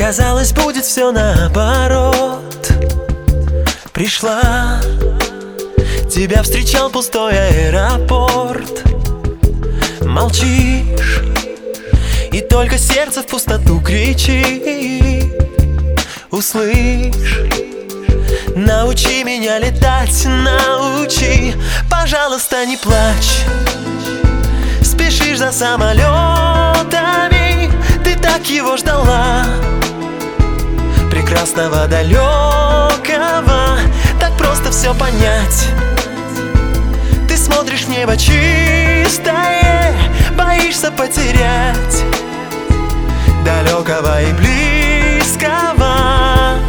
Казалось, будет все наоборот. Пришла, тебя встречал пустой аэропорт. Молчишь, и только сердце в пустоту кричит. Услышь, научи меня летать, научи. Пожалуйста, не плачь. Спешишь за самолетами, ты так его ждала, прекрасного, далекого. Так просто все понять. Ты смотришь в небо чистое, боишься потерять далекого и близкого.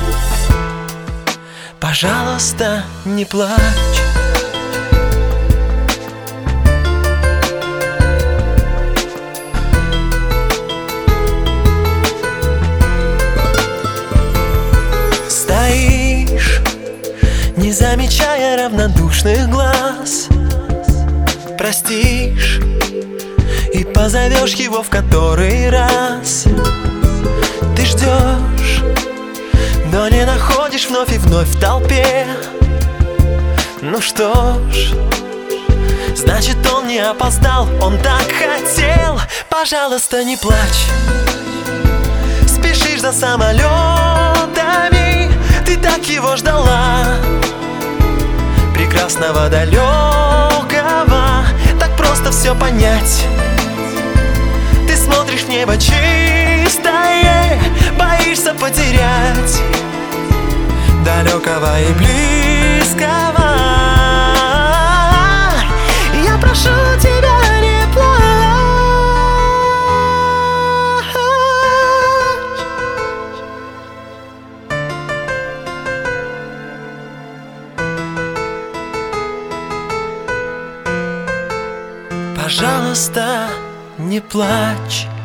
Пожалуйста, не плачь. Стоишь, не замечая равнодушных глаз. Простишь и позовешь его в который раз. Ты ждешь, но не находишь вновь и вновь в толпе. Ну что ж, значит, он не опоздал, он так хотел. Пожалуйста, не плачь. Спешишь за самолетами, ты так его ждала, прекрасного, далекого. Так просто все понять. Ты смотришь в небо чистое, боишься потерять далекого и близкого. Я прошу тебя, не плачь. Пожалуйста, не плачь.